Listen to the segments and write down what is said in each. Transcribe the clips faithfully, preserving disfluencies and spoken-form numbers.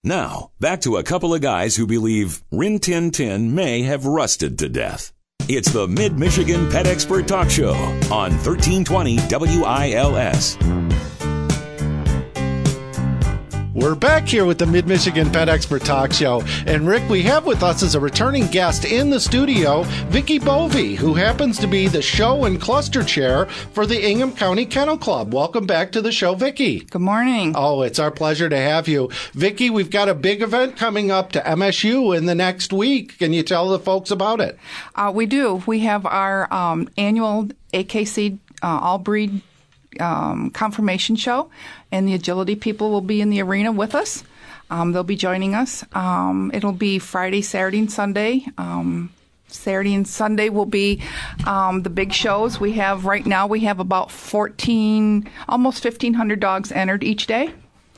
Now, back to a couple of guys who believe Rin Tin Tin may have rusted to death. It's the Mid-Michigan Pet Expert Talk Show on thirteen twenty W I L S. We're back here with the Mid-Michigan Pet Expert Talk Show. And Rick, we have with us as a returning guest in the studio, Vicki Bovey, who happens to be the show and cluster chair for the Ingham County Kennel Club. Welcome back to the show, Vicki. Good morning. Oh, it's our pleasure to have you. Vicki, we've got a big event coming up to M S U in the next week. Can you tell the folks about it? Uh, we do. We have our um, annual A K C uh, all-breed Um, confirmation show, and the agility people will be in the arena with us. Um, they'll be joining us. Um, it'll be Friday, Saturday, and Sunday. Um, Saturday and Sunday will be um, the big shows. We have right now. We have about fourteen, almost fifteen hundred dogs entered each day.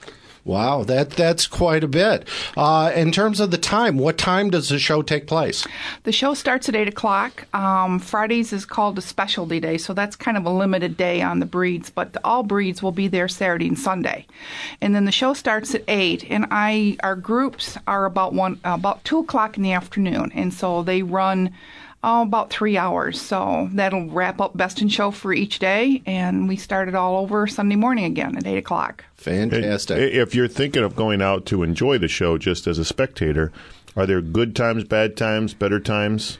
Wow, that that's quite a bit. Uh, in terms of the time, what time does the show take place? The show starts at eight o'clock. Um, Fridays is called a specialty day, so that's kind of a limited day on the breeds, but the, all breeds will be there Saturday and Sunday. And then the show starts at eight, and I our groups are about one about two o'clock in the afternoon, and so they run Oh, about three hours. So that'll wrap up Best in Show for each day, and we start it all over Sunday morning again at eight o'clock. Fantastic. If you're thinking of going out to enjoy the show just as a spectator, are there good times, bad times, better times?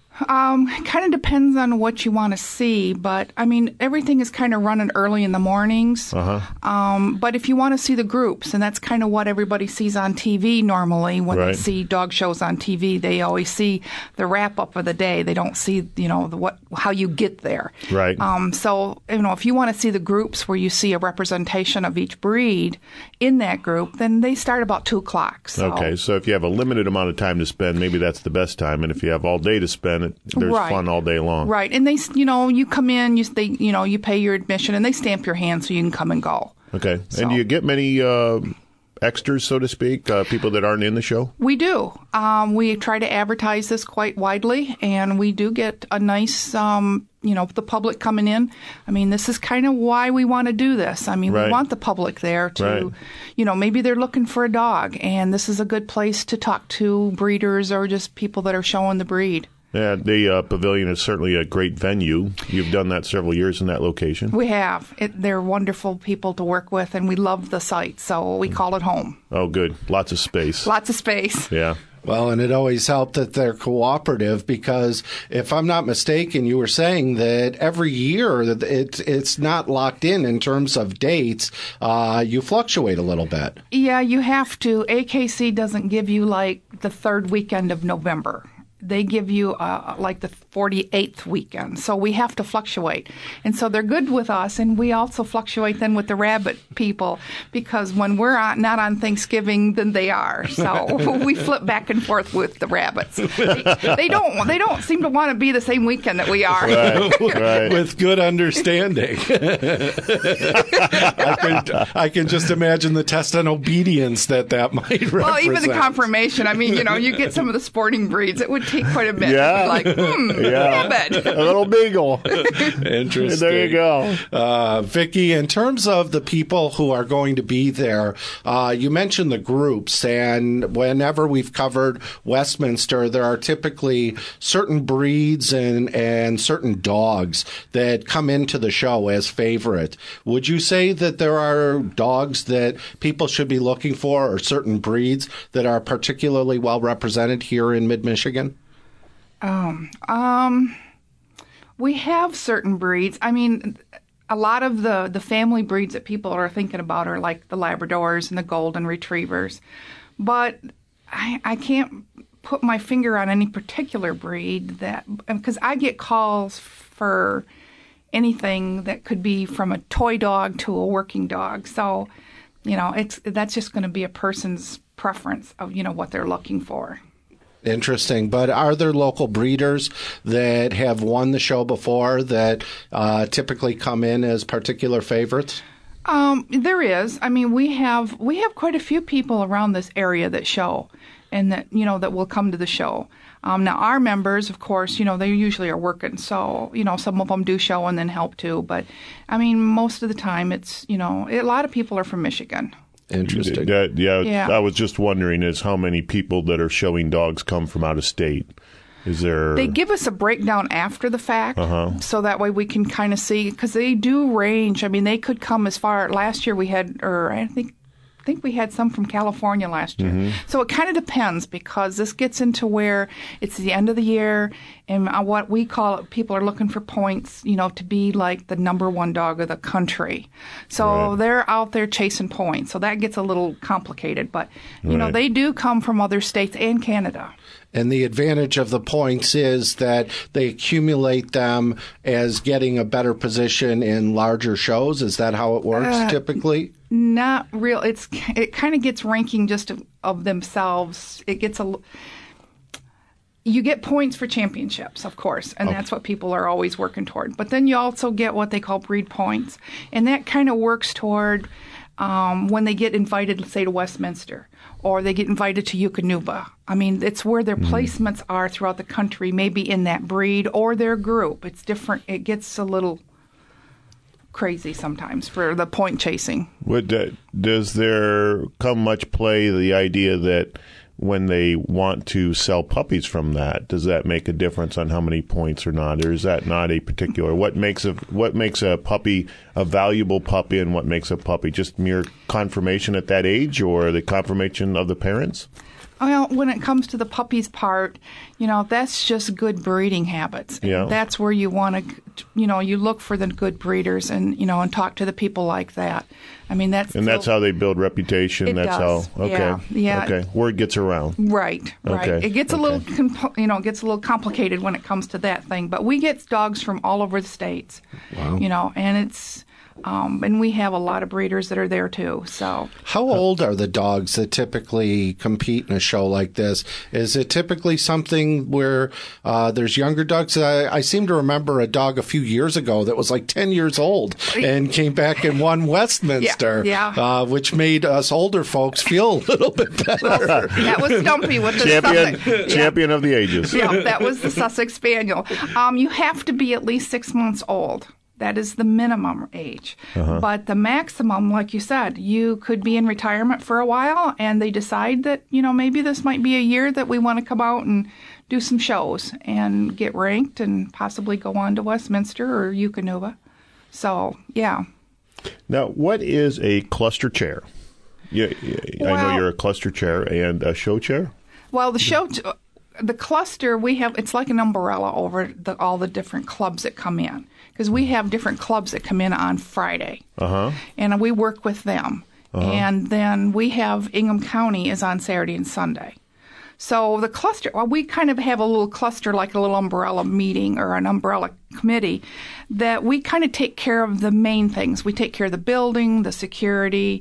Um, kind of depends on what you want to see, but I mean, everything is kind of running early in the mornings. Uh-huh. Um, but if you want to see the groups, and that's kind of what everybody sees on T V normally when Right. they see dog shows on T V, they always see the wrap up of the day. They don't see, you know, the, what how you get there. Right. Um, so you know, if you want to see the groups where you see a representation of each breed in that group, then they start about two o'clock. So. Okay, so if you have a limited amount of time to spend, maybe that's the best time, and if you have all day to spend, it, there's Right. fun all day long. Right, and they, you know, you come in, you they, you know, you pay your admission, and they stamp your hand so you can come and go. Okay, So- and do you get many uh, extras, so to speak, uh, people that aren't in the show? We do. Um, we try to advertise this quite widely, and we do get a nice, um, you know, the public coming in. I mean, this is kind of why we want to do this. I mean, Right. we want the public there to, Right. you know, maybe they're looking for a dog, and this is a good place to talk to breeders or just people that are showing the breed. Yeah, the uh, pavilion is certainly a great venue. You've done that several years in that location. We have. It, they're wonderful people to work with, and we love the site, so we call it home. Oh, good. Lots of space. Lots of space. Yeah. Well, and it always helped that they're cooperative because, if I'm not mistaken, you were saying that every year that it's it's not locked in in terms of dates. Uh, you fluctuate a little bit. Yeah, you have to. A K C doesn't give you like the third weekend of November. They give you uh, like the forty-eighth weekend. So we have to fluctuate. And so they're good with us. And we also fluctuate then with the rabbit people because when we're on, not on Thanksgiving, then they are. So we flip back and forth with the rabbits. They, they don't they don't seem to want to be the same weekend that we are. Right, right. With good understanding. I, can, I can just imagine the test on obedience that that might represent. Well, even the confirmation. I mean, you know, you get some of the sporting breeds. It would take quite a bit. Yeah. Like, hmm, Yeah. rabbit. A little beagle. Interesting. There you go. Uh, Vicki, in terms of the people who are going to be there, uh, you mentioned the groups, and whenever we've covered Westminster, there are typically certain breeds and, and certain dogs that come into the show as favorite. Would you say that there are dogs that people should be looking for or certain breeds that are particularly well represented here in mid-Michigan? Um, um, we have certain breeds. I mean, a lot of the, the family breeds that people are thinking about are like the Labradors and the Golden Retrievers. But I, I can't put my finger on any particular breed that, because I get calls for anything that could be from a toy dog to a working dog. So, you know, it's that's just going to be a person's preference of, you know, what they're looking for. Interesting. But are there local breeders that have won the show before that uh, typically come in as particular favorites? Um, there is. I mean, we have we have quite a few people around this area that show, and that you know that will come to the show. Um, now, our members, of course, you know they usually are working, so you know some of them do show and then help too. But I mean, most of the time, it's you know a lot of people are from Michigan. Interesting. That, yeah, Yeah. I was just wondering is how many people that are showing dogs come from out of state. Is there? They give us a breakdown after the fact, Uh-huh. so that way we can kind of see, because they do range. I mean, they could come as far. Last year we had, or I think, I think we had some from California last year. Mm-hmm. So it kind of depends, because this gets into where it's the end of the year, and what we call it, people are looking for points, you know, to be like the number one dog of the country. So Right. they're out there chasing points. So that gets a little complicated, but you know, Right. they do come from other states and Canada. And the advantage of the points is that they accumulate them as getting a better position in larger shows. Is that how it works Uh, typically? Not real. It's it kind of gets ranking just of, of themselves. It gets a. You get points for championships, of course, and that's what people are always working toward. But then you also get what they call breed points, and that kind of works toward um, when they get invited, say, to Westminster, or they get invited to Eukanuba. I mean, it's where their placements are throughout the country, maybe in that breed or their group. It's different. It gets a little crazy sometimes for the point chasing. Would uh, does there come much play the idea that when they want to sell puppies from that, does that make a difference on how many points or not, or is that not a particular? What makes a what makes a puppy a valuable puppy, and what makes a puppy just mere confirmation at that age, or the confirmation of the parents? Well, when it comes to the puppies part, you know, that's just good breeding habits. And Yeah. that's where you want to, you know, you look for the good breeders and, you know, and talk to the people like that. I mean, that's... And that's how they build reputation. It that's does. how, okay. Yeah. Yeah. Okay. Word gets around. Right, right. Okay, It gets a okay. little, comp- you know, it gets a little complicated when it comes to that thing. But we get dogs from all over the states. Wow. You know, and it's... Um, and we have a lot of breeders that are there too. So, How old are the dogs that typically compete in a show like this? Is it typically something where uh, there's younger dogs? I, I seem to remember a dog a few years ago that was like ten years old and came back and won Westminster, Yeah, yeah. Uh, which made us older folks feel a little bit better. that was Stumpy with the Champion, Sussex. champion of the ages. Yeah, that was the Sussex Spaniel. Um, you have to be at least six months old. That is the minimum age. Uh-huh. But the maximum, like you said, you could be in retirement for a while and they decide that, you know, maybe this might be a year that we want to come out and do some shows and get ranked and possibly go on to Westminster or Eukanuba. So, yeah. Now, what is a cluster chair? Yeah, I know Well- you're a cluster chair and a show chair. Well, the show, t- the cluster, we have, it's like an umbrella over the, all the different clubs that come in. Because we have different clubs that come in on Friday. Uh-huh. And we work with them. Uh-huh. And then we have Ingham County is on Saturday and Sunday. So the cluster, well, we kind of have a little cluster, like a little umbrella meeting or an umbrella committee, that we kind of take care of the main things. We take care of the building, the security,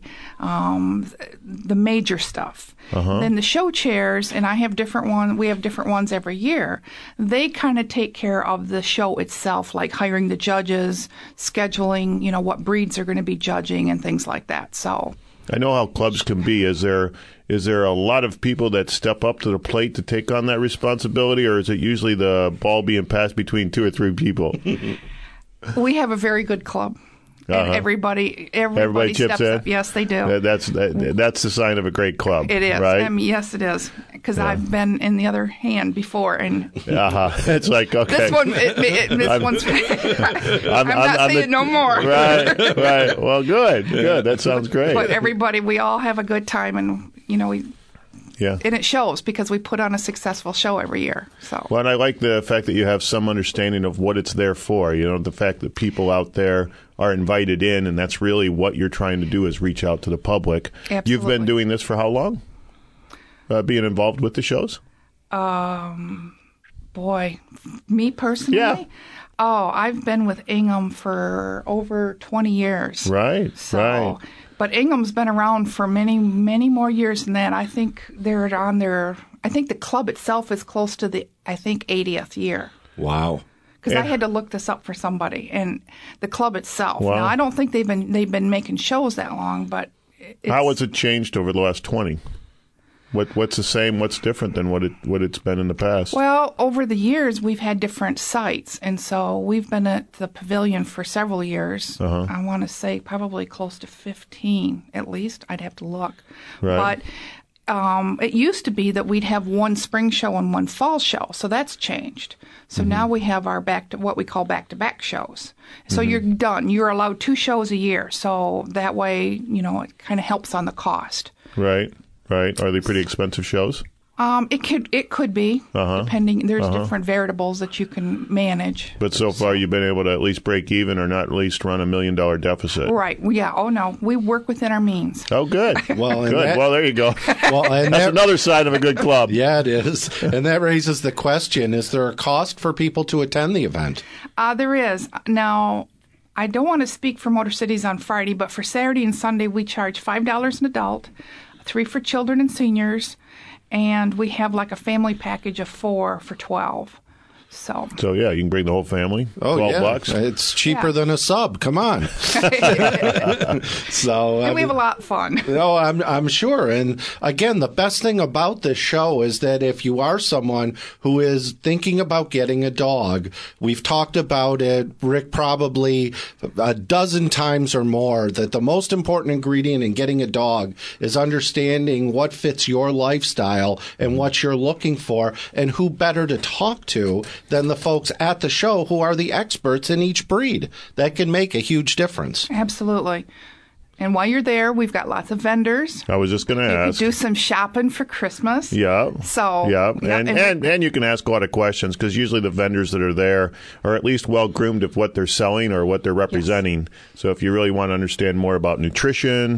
um, the major stuff. Uh-huh. Then the show chairs, and I have different ones, we have different ones every year. They kind of take care of the show itself, like hiring the judges, scheduling, you know, what breeds are going to be judging and things like that. So I know how clubs can be. Is there is there a lot of people that step up to the plate to take on that responsibility, or is it usually the ball being passed between two or three people? we have a very good club. And Uh-huh. everybody, everybody, Everybody chips steps in? up. Yes, they do. That- That's that, that's the sign of a great club. It is. right? I mean, yes, it is. Because Yeah. I've been in the other hand before, and Uh-huh. It's like, okay. this one, it, it, this I'm- one's. I'm, I'm, not I'm saying the- no more. Right, right. Well, good, good. That sounds great. But everybody, we all have a good time, and you know, we Yeah. and it shows because we put on a successful show every year. So Well, and I like the fact that you have some understanding of what it's there for. You know, the fact that people out there are invited in, and that's really what you're trying to do is reach out to the public. Absolutely. You've been doing this for how long? Uh, being involved with the shows? Um, boy, me personally, Yeah. oh, I've been with Ingham for over twenty years. Right, So, right. but Ingham's been around for many, many more years than that. I think they're on their. I think the club itself is close to the. I think eightieth year. Wow. Because I Yeah. had to look this up for somebody, and the club itself. Wow. Now I don't think they've been they've been making shows that long, but it's, How has it changed over the last twenty? What What's the same? What's different than what it what it's been in the past? Well, over the years, we've had different sites, and so we've been at the pavilion for several years. Uh-huh. I want to say probably close to fifteen, at least. I'd have to look. Right. But um, it used to be that we'd have one spring show and one fall show, so that's changed. So mm-hmm. now we have our back to what we call back-to-back shows. So mm-hmm. you're done. You're allowed two shows a year, so that way, you know, it kind of helps on the cost. Right. Right. Are they pretty expensive shows? Um, it could it could be, uh-huh. depending. There's uh-huh. different variables that you can manage. But so far, you've been able to at least break even or not at least run a million dollar deficit. Right. Yeah. Oh, no. We work within our means. Oh, good. Well, good. That, well, there you go. Well, and That's that, another side of a good club. Yeah, it is. And that raises the question, is there a cost for people to attend the event? Uh, there is. Now, I don't want to speak for Motor Cities on Friday, but for Saturday and Sunday, we charge five dollars an adult, three for children and seniors, and we have like a family package of four for twelve. So, so yeah, you can bring the whole family. Oh, twelve yeah. bucks. It's cheaper yeah. than a sub. Come on. So, and I we have mean, a lot of fun. No, I'm I'm sure. And again, the best thing about this show is that if you are someone who is thinking about getting a dog, we've talked about it, Rick, probably a dozen times or more, that the most important ingredient in getting a dog is understanding what fits your lifestyle and what you're looking for, and who better to talk to than the folks at the show who are the experts in each breed. That can make a huge difference. Absolutely. And while you're there, we've got lots of vendors. I was just going to ask. You can do some shopping for Christmas. Yeah. So. Yeah. yeah and, and, and and you can ask a lot of questions, because usually the vendors that are there are at least well groomed of what they're selling or what they're representing. Yes. So if you really want to understand more about nutrition,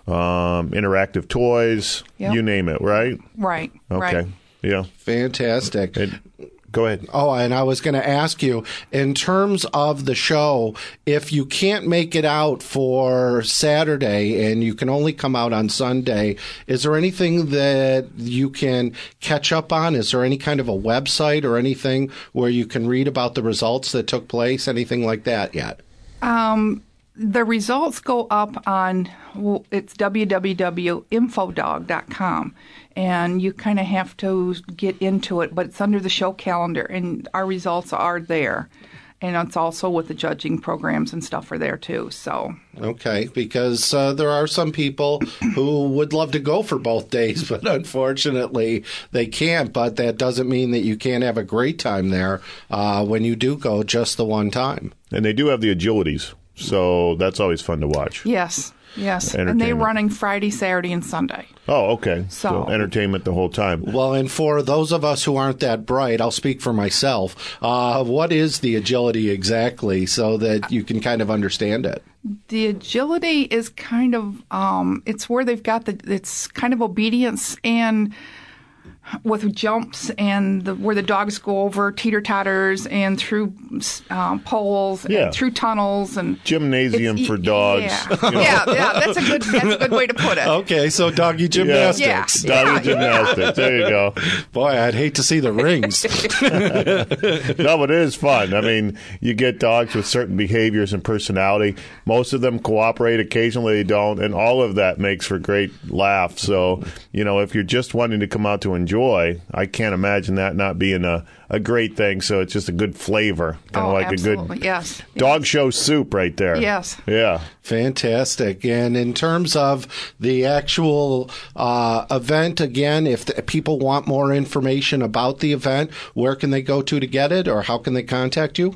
um, interactive toys, yep. you name it, right? Right. Okay. Right. Yeah. Fantastic. It, Go ahead. Oh, and I was going to ask you, in terms of the show, if you can't make it out for Saturday and you can only come out on Sunday, is there anything that you can catch up on? Is there any kind of a website or anything where you can read about the results that took place? Anything like that yet? Um, the results go up on, well, it's w w w dot infodog dot com. And you kind of have to get into it, but it's under the show calendar, and our results are there. And it's also with the judging programs and stuff are there, too. So okay, because uh, there are some people who would love to go for both days, but unfortunately they can't. But that doesn't mean that you can't have a great time there uh, when you do go just the one time. And they do have the agilities, so that's always fun to watch. Yes. Yes, and they're running Friday, Saturday, and Sunday. Oh, okay. So, so entertainment the whole time. Well, and for those of us who aren't that bright, I'll speak for myself. Uh, what is the agility exactly, so that you can kind of understand it? The agility is kind of, um, it's where they've got the, it's kind of obedience and with jumps and the, where the dogs go over teeter-totters and through um, poles yeah. and through tunnels and gymnasium for dogs. Yeah. You know. yeah, yeah, that's a good that's a good way to put it. Okay, so doggy gymnastics. Yeah. Doggy yeah. gymnastics. There you go. Boy, I'd hate to see the rings. No, but it is fun. I mean, you get dogs with certain behaviors and personality. Most of them cooperate. Occasionally they don't, and all of that makes for great laughs. So, you know, if you're just wanting to come out to enjoy, I can't imagine that not being a, a great thing. So it's just a good flavor, kind oh, of like absolutely. a good yes. dog yes. show soup right there. Yes. Yeah. Fantastic. And in terms of the actual uh, event, again, if the, people want more information about the event, where can they go to to get it, or how can they contact you?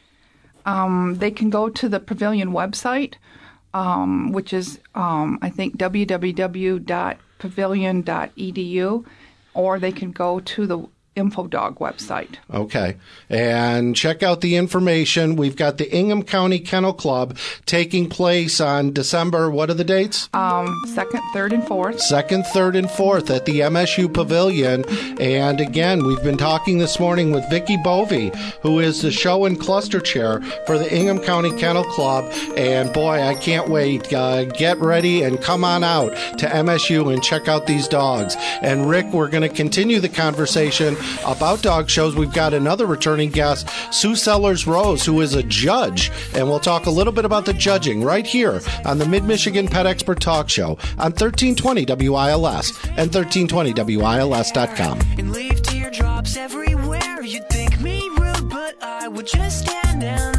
Um, they can go to the Pavilion website, um, which is, um, I think, w w w dot pavilion dot e d u. Or they can go to the Infodog website. Okay. And check out the information. We've got the Ingham County Kennel Club taking place on December, what are the dates? Um, second, third, and fourth. Second, third, and fourth at the M S U Pavilion. And again, we've been talking this morning with Vicki Bovey, who is the show and cluster chair for the Ingham County Kennel Club. And boy, I can't wait. Uh, get ready and come on out to M S U and check out these dogs. And Rick, we're going to continue the conversation about dog shows. We've got another returning guest, Sue Sellers-Rose, who is a judge, and we'll talk a little bit about the judging right here on the Mid-Michigan Pet Expert Talk Show on thirteen twenty W I L S and thirteen twenty W I L S dot com. And leave teardrops everywhere. You'd think me rude, but I would just stand there